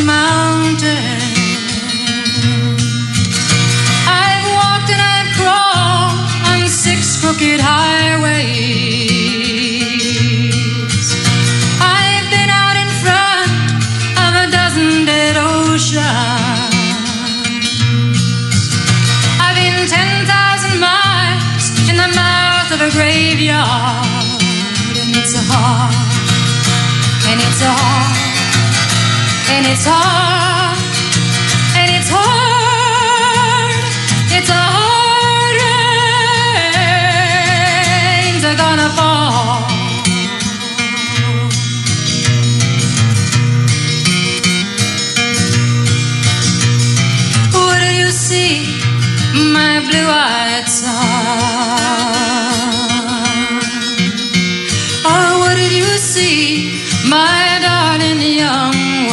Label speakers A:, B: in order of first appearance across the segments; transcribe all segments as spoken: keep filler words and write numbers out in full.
A: mountain. I've walked and I've crawled on six crooked highways. I've been out in front of a dozen dead oceans. I've been ten thousand miles in the mouth of a graveyard. And it's a hard, and it's a hard, and it's hard, and it's hard, it's a hard rains are gonna fall. What do you see, my blue-eyed son? Oh, what did you see, my darling young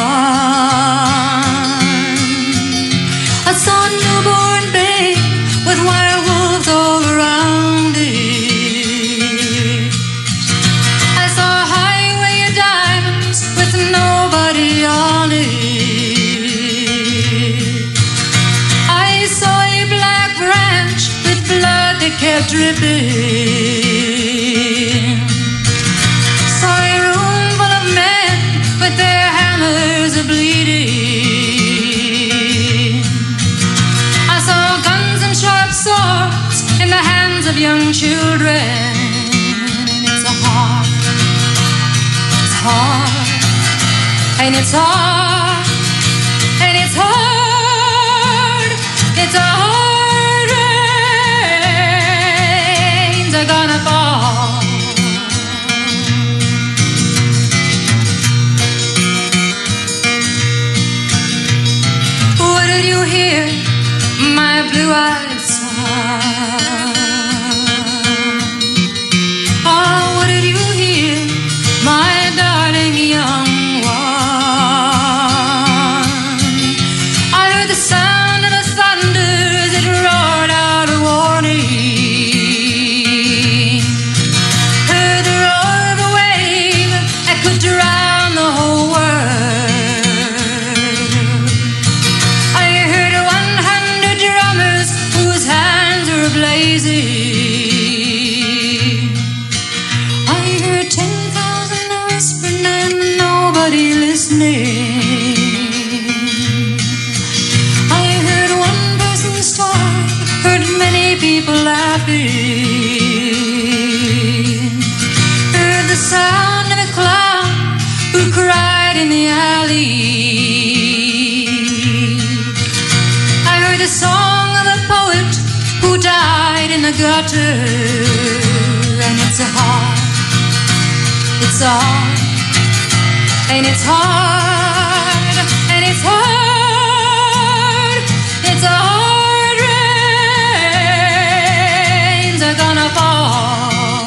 A: one? I saw a newborn babe with werewolves all around it. I saw a highway of diamonds with nobody on it. I saw a black branch with blood that kept dripping. Saw a room full of men with their hammers a bleeding. I saw guns and sharp swords in the hands of young children. And it's a hard, it's hard, and it's hard, and it's hard, it's a hard rains are gonna fall. What did you hear, my blue-eyed son? Oh, what did you hear, my darling young one? I heard the sound of the thunder that roared out a warning. Heard the roar of a wave that could drown the whole world. I heard one hundred drummers whose hands were blazing. I heard ten thousand whispering and nobody listening. I heard one person start, heard many people laughing. Heard the sound of a clown who cried in the alley. I heard the song of a poet who died in the gutter. And it's a hard, it's a hard, and it's hard, and it's hard, it's a hard rains are gonna fall.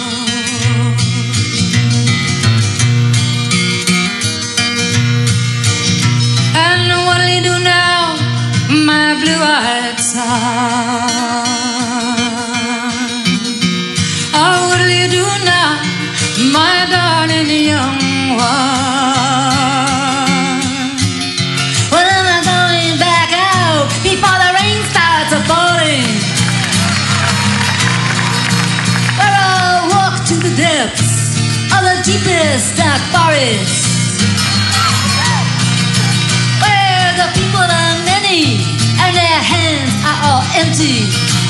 A: And what'll you do now, my blue-eyed son? Oh, what'll you do now, my darling young one? Well, I'm going back out before the rain starts falling. Where I'll walk to the depths of the deepest dark forest, where the people are many and their hands are all empty,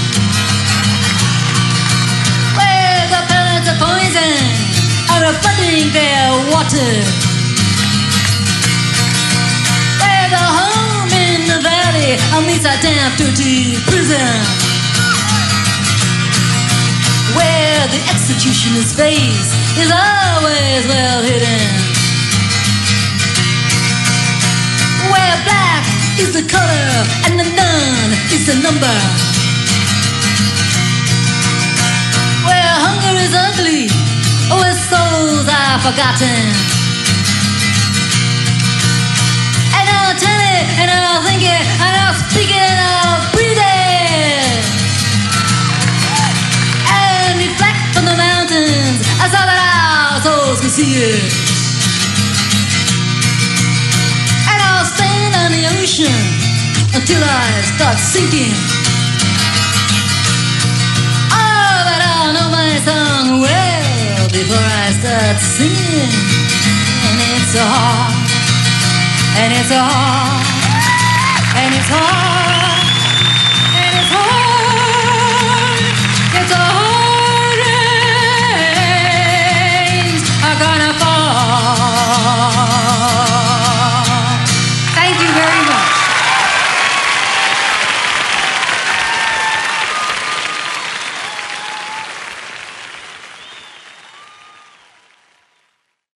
A: where the pellets of poison are flooding their water, where the home in the valley meets a damp, dirty prison, where the executioner's face is always well hidden, where black is the color and the none is the number, where hunger is ugly, where souls are forgotten. And I'll tell it, and I'll think it, and I'll speak it, and I'll breathe it, and reflect from the mountains, so that our souls can see it. And I'll till I start sinking. Oh, but I'll know my song well before I start singing. And it's hard, and it's hard, and it's hard.